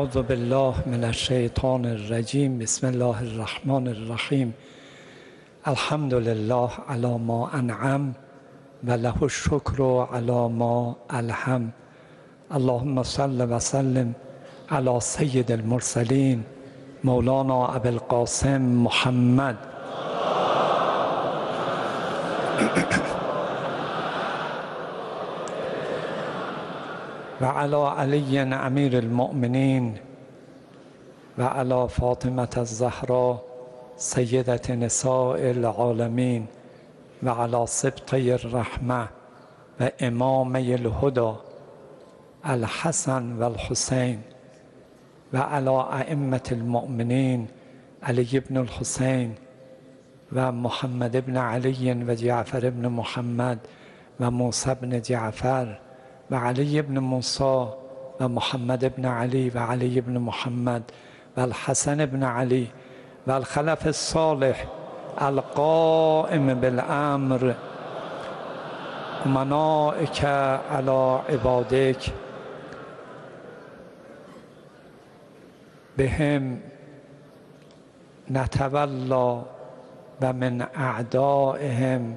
اعوذ بالله من الشیطان الرجیم. بسم الله الرحمن الرحیم. الحمد لله علی ما انعم و له الشکر علی ما الهم. اللهم صل و سلم علی سید المرسلین مولانا ابی القاسم محمد و علی علی امیر المؤمنین و علی فاطمة الزهرا سیدة نساء العالمین و علی سبطی الرحمة و امامی الهدى الحسن و الحسین و علی ائمة المؤمنین علی بن الحسین و محمد بن علی و جعفر بن محمد و موسی بن جعفر و علی بن موسی و محمد بن علی و علی بن محمد و الحسن بن علی و الخلف الصالح القائم بالامر منائک علی عبادک بهم نتولا و من اعدائهم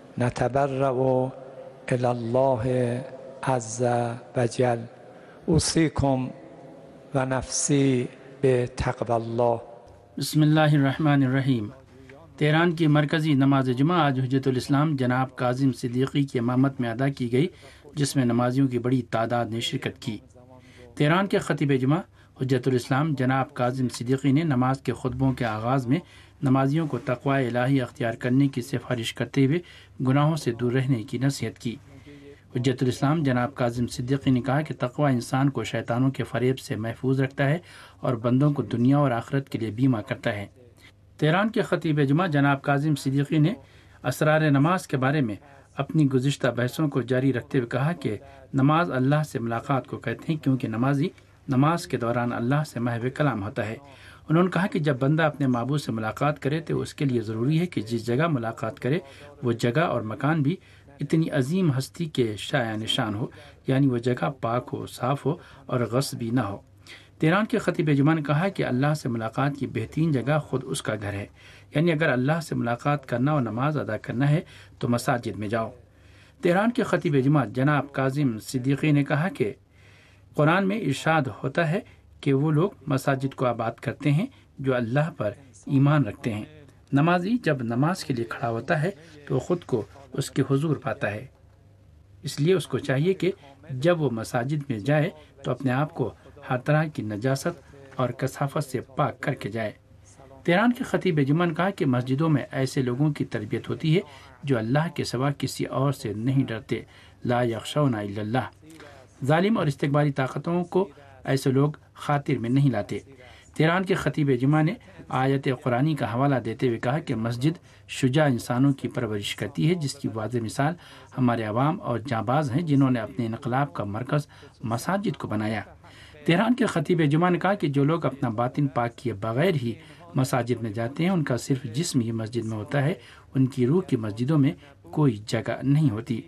نتبرأ الی الله عز و جل. اوصیکم و نفسی به تقوی الله. بسم اللہ الرحمن الرحیم. تہران کی مرکزی نماز جمعہ آج حجت الاسلام جناب کاظم صدیقی کی امامت میں ادا کی گئی، جس میں نمازیوں کی بڑی تعداد نے شرکت کی. تہران کے خطیب جمعہ حجت الاسلام جناب کاظم صدیقی نے نماز کے خطبوں کے آغاز میں نمازیوں کو تقوی الہی اختیار کرنے کی سفارش کرتے ہوئے گناہوں سے دور رہنے کی نصیحت کی. حجت الاسلام جناب کاظم صدیقی نے کہا کہ تقوی انسان کو شیطانوں کے فریب سے محفوظ رکھتا ہے اور بندوں کو دنیا اور آخرت کے لیے بیمہ کرتا ہے. تہران کے خطیب جمعہ جناب کاظم صدیقی نے اسرار نماز کے بارے میں اپنی گزشتہ بحثوں کو جاری رکھتے ہوئے کہا کہ نماز اللہ سے ملاقات کو کہتے ہیں، کیونکہ نمازی نماز کے دوران اللہ سے محو کلام ہوتا ہے. انہوں نے کہا کہ جب بندہ اپنے معبود سے ملاقات کرے تو اس کے لیے ضروری ہے کہ جس جگہ ملاقات کرے وہ جگہ اور مکان بھی اتنی عظیم ہستی کے شایع نشان ہو، یعنی وہ جگہ پاک ہو، صاف ہو اور غصبی نہ ہو. تہران کے خطیب جمعہ نے کہا کہ اللہ سے ملاقات کی بہترین جگہ خود اس کا گھر ہے، یعنی اگر اللہ سے ملاقات کرنا اور نماز ادا کرنا ہے تو مساجد میں جاؤ. تہران کے خطیب جمعہ جناب کاظم صدیقی نے کہا کہ قرآن میں ارشاد ہوتا ہے کہ وہ لوگ مساجد کو آباد کرتے ہیں جو اللہ پر ایمان رکھتے ہیں. نمازی جب نماز کے لیے کھڑا ہوتا ہے تو خود کو اس کے حضور پاتا ہے، اس لیے اس کو چاہیے کہ جب وہ مساجد میں جائے تو اپنے آپ کو ہر طرح کی نجاست اور کثافت سے پاک کر کے جائے. تہران کے خطیب جمعہ نے کہا کہ مسجدوں میں ایسے لوگوں کی تربیت ہوتی ہے جو اللہ کے سوا کسی اور سے نہیں ڈرتے. لا یخشون الا اللہ. ظالم اور استکباری طاقتوں کو ایسے لوگ خاطر میں نہیں لاتے. تہران کے خطیب جمعہ نے آیت قرآنی کا حوالہ دیتے ہوئے کہا کہ مسجد شجاع انسانوں کی پرورش کرتی ہے، جس کی واضح مثال ہمارے عوام اور جانباز ہیں جنہوں نے اپنے انقلاب کا مرکز مساجد کو بنایا. تہران کے خطیب جمعہ نے کہا کہ جو لوگ اپنا باطن پاک کیے بغیر ہی مساجد میں جاتے ہیں ان کا صرف جسم ہی مسجد میں ہوتا ہے، ان کی روح کی مسجدوں میں کوئی جگہ نہیں ہوتی.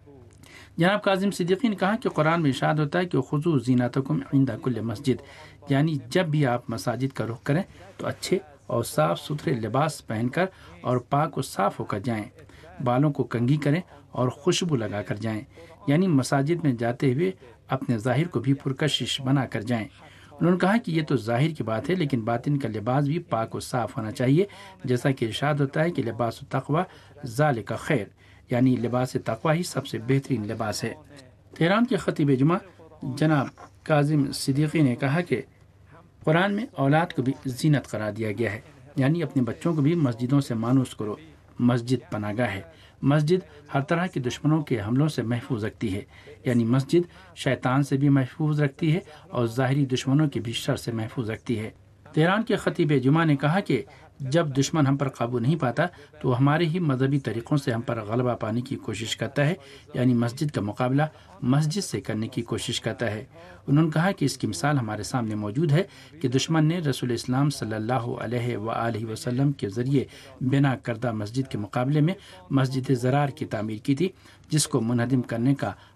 جناب کاظم صدیقی نے کہا کہ قرآن میں ارشاد ہوتا ہے کہ خذوا زینتکم عند کل مسجد، یعنی جب بھی آپ مساجد کا رخ کریں تو اچھے اور صاف ستھرے لباس پہن کر اور پاک و صاف ہو کر جائیں. بالوں کو کنگھی کریں اور خوشبو لگا کر جائیں، یعنی مساجد میں جاتے ہوئے اپنے ظاہر کو بھی پرکشش بنا کر جائیں. انہوں نے کہا کہ یہ تو ظاہر کی بات ہے، لیکن باطن کا لباس بھی پاک و صاف ہونا چاہیے، جیسا کہ ارشاد ہوتا ہے کہ لباس التقوی ذالک خیر، یعنی لباس تقوی ہی سب سے بہترین لباس ہے. تہران کے خطیب جمعہ جناب کاظم صدیقی نے کہا کہ قرآن میں اولاد کو بھی زینت قرار دیا گیا ہے، یعنی اپنے بچوں کو بھی مسجدوں سے مانوس کرو. مسجد پناہ گاہ ہے. مسجد ہر طرح کے دشمنوں کے حملوں سے محفوظ رکھتی ہے، یعنی مسجد شیطان سے بھی محفوظ رکھتی ہے اور ظاہری دشمنوں کے بھی شر سے محفوظ رکھتی ہے. تہران کے خطیب جمعہ نے کہا کہ جب دشمن ہم پر قابو نہیں پاتا تو ہمارے ہی مذہبی طریقوں سے ہم پر غلبہ پانے کی کوشش کرتا ہے، یعنی مسجد کا مقابلہ مسجد سے کرنے کی کوشش کرتا ہے. انہوں نے کہا کہ اس کی مثال ہمارے سامنے موجود ہے کہ دشمن نے رسول اسلام صلی اللہ علیہ وآلہ وسلم کے ذریعے بنا کردہ مسجد کے مقابلے میں مسجد زرار کی تعمیر کی تھی، جس کو منہدم کرنے کا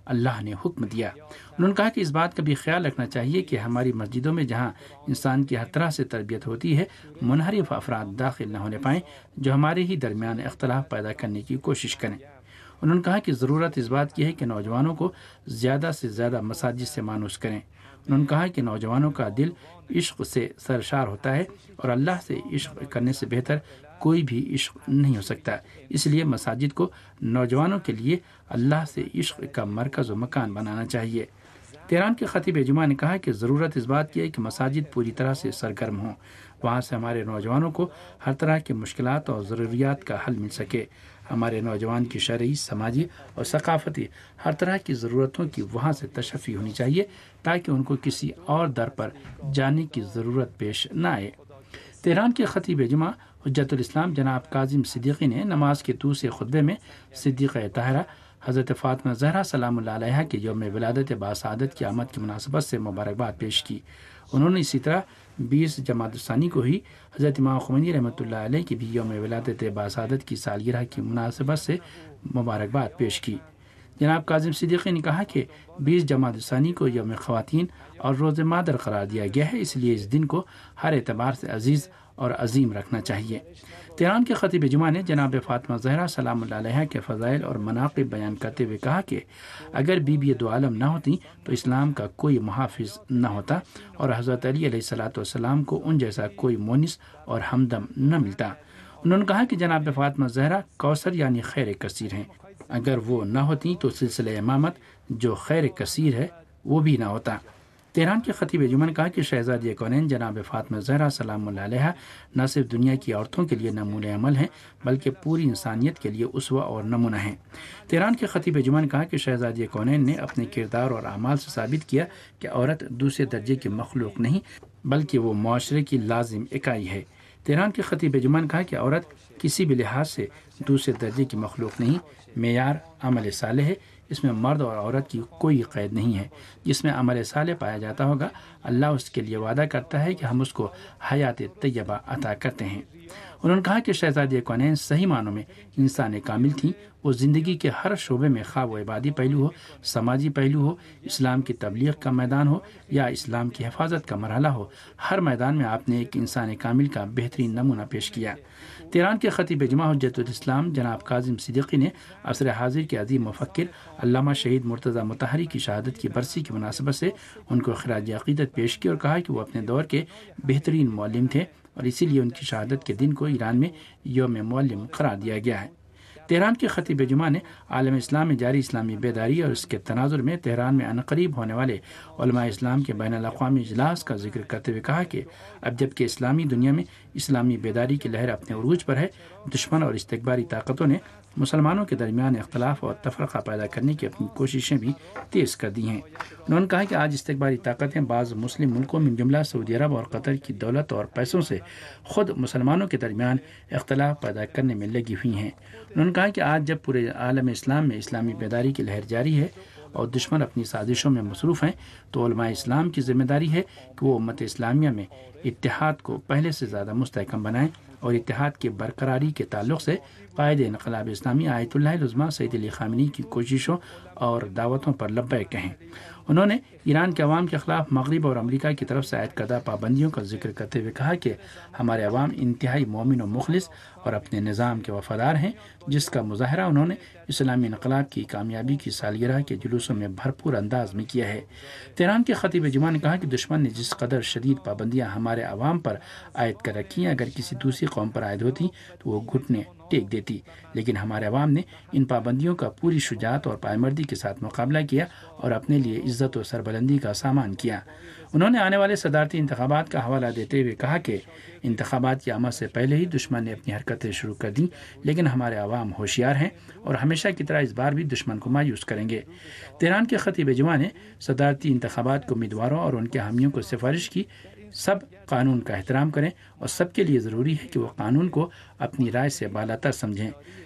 اللہ نے حکم دیا۔ انہوں نے کہا کہ اس بات کا بھی خیال رکھنا چاہیے کہ ہماری مسجدوں میں جہاں انسان کی ہر طرح سے تربیت ہوتی ہے، منحرف افراد داخل نہ ہونے پائیں جو ہمارے ہی درمیان اختلاف پیدا کرنے کی کوشش کریں۔ انہوں نے کہا کہ ضرورت اس بات کی ہے کہ نوجوانوں کو زیادہ سے زیادہ مساجد سے مانوس کریں۔ انہوں نے کہا کہ نوجوانوں کا دل عشق سے سرشار ہوتا ہے اور اللہ سے عشق کرنے سے بہتر کوئی بھی عشق نہیں ہو سکتا، اس لیے مساجد کو نوجوانوں کے لیے اللہ سے عشق کا مرکز و مکان بنانا چاہیے۔ تہران کے خطیب جمعہ نے کہا کہ ضرورت اس بات کی ہے کہ مساجد پوری طرح سے سرگرم ہوں، وہاں سے ہمارے نوجوانوں کو ہر طرح کی مشکلات اور ضروریات کا حل مل سکے۔ ہمارے نوجوان کی شرعی، سماجی اور ثقافتی ہر طرح کی ضرورتوں کی وہاں سے تشفی ہونی چاہیے تاکہ ان کو کسی اور در پر جانے کی ضرورت پیش نہ آئے۔ تہران کے خطیب جمعہ حجت الاسلام جناب کاظم صدیقی نے نماز کے دوسرے خطبے میں صدیقہ طاہرہ حضرت فاطمہ زہرا سلام اللہ علیہا کے یوم ولادت باسعادت کی آمد کی مناسبت سے مبارکباد پیش کی۔ انہوں نے اسی طرح 20 جمادی الثانی کو ہی حضرت امام خمینی رحمۃ اللہ علیہ کی بھی یوم ولادت باسعادت کی سالگرہ کی مناسبت سے مبارکباد پیش کی۔ جناب کاظم صدیقی نے کہا کہ 20 جمادی الثانی کو یوم خواتین اور روز مادر قرار دیا گیا ہے، اس لیے اس دن کو ہر اعتبار سے عزیز اور عظیم رکھنا چاہیے۔ تہران کے خطیب جمعہ نے جناب فاطمہ زہرا سلام اللہ علیہا کے فضائل اور مناقب بیان کرتے ہوئے کہا کہ اگر بی بی دو عالم نہ ہوتی تو اسلام کا کوئی محافظ نہ ہوتا اور حضرت علی علیہ الصلوۃ والسلام کو ان جیسا کوئی مونس اور ہمدم نہ ملتا۔ انہوں نے کہا کہ جناب فاطمہ زہرا کوثر یعنی خیر کثیر ہیں، اگر وہ نہ ہوتی تو سلسلہ امامت جو خیر کثیر ہے وہ بھی نہ ہوتا۔ تہران کے خطیب جمعہ نے کہا کہ شہزادی کونین جناب فاطمہ زہرا سلام اللہ علیہا نہ صرف دنیا کی عورتوں کے لیے نمونۂ عمل ہیں بلکہ پوری انسانیت کے لیے اسوہ اور نمونہ ہیں۔ تہران کے خطیب جمعہ نے کہا کہ شہزادی کونین نے اپنے کردار اور اعمال سے ثابت کیا کہ عورت دوسرے درجے کی مخلوق نہیں بلکہ وہ معاشرے کی لازم اکائی ہے۔ تہران کے خطیب جمعہ نے کہا کہ عورت کسی بھی لحاظ سے دوسرے درجے کی مخلوق نہیں، معیار عمل صالح ہے، اس میں مرد اور عورت کی کوئی قید نہیں ہے۔ جس میں عمل صالح پایا جاتا ہوگا اللہ اس کے لیے وعدہ کرتا ہے کہ ہم اس کو حیات طیبہ عطا کرتے ہیں۔ انہوں نے کہا کہ شہزادی کونین صحیح معنوں میں انسان کامل تھیں، وہ زندگی کے ہر شعبے میں خواہ وہ عبادی پہلو ہو، سماجی پہلو ہو، اسلام کی تبلیغ کا میدان ہو یا اسلام کی حفاظت کا مرحلہ ہو، ہر میدان میں آپ نے ایک انسان کامل کا بہترین نمونہ پیش کیا۔ تہران کے خطیب جمعہ حجت الاسلام جناب کاظم صدیقی نے عصر حاضر کے عظیم مفکر علامہ شہید مرتضی مطہری کی شہادت کی برسی کی مناسبت سے ان کو خراج عقیدت پیش کی اور کہا کہ وہ اپنے دور کے بہترین معلم تھے اور اسی لیے ان کی شہادت کے دن کو ایران میں یوم معلم قرار دیا گیا ہے۔ تہران کے خطیب جمعہ نے عالم اسلام میں جاری اسلامی بیداری اور اس کے تناظر میں تہران میں عنقریب ہونے والے علماء اسلام کے بین الاقوامی اجلاس کا ذکر کرتے ہوئے کہا کہ اب جب کہ اسلامی دنیا میں اسلامی بیداری کی لہر اپنے عروج پر ہے، دشمن اور استکباری طاقتوں نے مسلمانوں کے درمیان اختلاف اور تفرقہ پیدا کرنے کی اپنی کوششیں بھی تیز کر دی ہیں۔ انہوں نے کہا کہ آج استکباری طاقتیں بعض مسلم ملکوں من جملہ سعودی عرب اور قطر کی دولت اور پیسوں سے خود مسلمانوں کے درمیان اختلاف پیدا کرنے میں لگی ہوئی ہیں۔ انہوں نے کہا کہ آج جب پورے عالم اسلام میں اسلامی بیداری کی لہر جاری ہے اور دشمن اپنی سازشوں میں مصروف ہیں تو علماء اسلام کی ذمہ داری ہے کہ وہ امت اسلامیہ میں اتحاد کو پہلے سے زیادہ مستحکم بنائیں اور اتحاد کی برقراری کے تعلق سے قائد انقلاب اسلامی آیت اللہ العظمیٰ سید علی خامنی کی کوششوں اور دعوتوں پر لبیک کہیں۔ انہوں نے ایران کے عوام کے خلاف مغرب اور امریکہ کی طرف سے عائد کردہ پابندیوں کا ذکر کرتے ہوئے کہا کہ ہمارے عوام انتہائی مومن و مخلص اور اپنے نظام کے وفادار ہیں، جس کا مظاہرہ انہوں نے اسلامی انقلاب کی کامیابی کی سالگرہ کے جلوسوں میں بھرپور انداز میں کیا ہے۔ تہران کے خطیب جمعہ نے کہا کہ دشمن نے جس قدر شدید پابندیاں ہمارے عوام پر عائد کر رکھی ہیں، اگر کسی دوسری قوم پر عائد ہوتی تو وہ گھٹنے ٹیک دیتی، لیکن ہمارے عوام نے ان پابندیوں کا پوری شجاعت اور پائمردی کے ساتھ مقابلہ کیا اور اپنے لیے عزت و سربلندی کا سامان کیا۔ انہوں نے آنے والے صدارتی انتخابات کا حوالہ دیتے ہوئے کہا کہ انتخابات کی آمد سے پہلے ہی دشمن نے اپنی حرکتیں شروع کر دیں، لیکن ہمارے عوام ہوشیار ہیں اور ہمیشہ کی طرح اس بار بھی دشمن کو مایوس کریں گے۔ تہران کے خطیب جمعہ نے صدارتی انتخابات کو امیدواروں اور ان کے حامیوں کو سفارش کی سب قانون کا احترام کریں اور سب کے لیے ضروری ہے کہ وہ قانون کو اپنی رائے سے بالاتر سمجھیں۔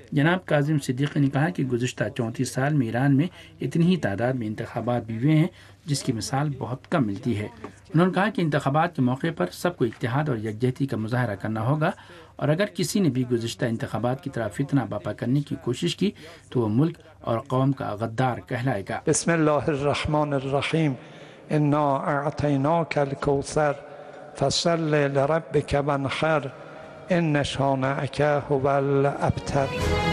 जनाब काजिम सिद्दीकी ने कहा कि गुज़िश्ता 34 साल में ईरान में इतनी ही तादाद में इंतखाबात भी हुए हैं जिसकी मिसाल बहुत कम मिलती है। उन्होंने कहा कि इंतखाबात के मौके पर सबको इत्तेहाद और यकजहती का मुजाहरा करना होगा और अगर किसी ने भी गुज़िश्ता इंतखाबात की तरह फितना बर्पा करने की कोशिश की तो वह मुल्क और कौम का गद्दार कहलाएगा। बिस्मिल्लाहिर्रहमानिर्रहीम इन्ना अअतैनाकल कौसर फसल्लि लिरब्बिक वन्हर इन शानिअक हुवल अब्तर।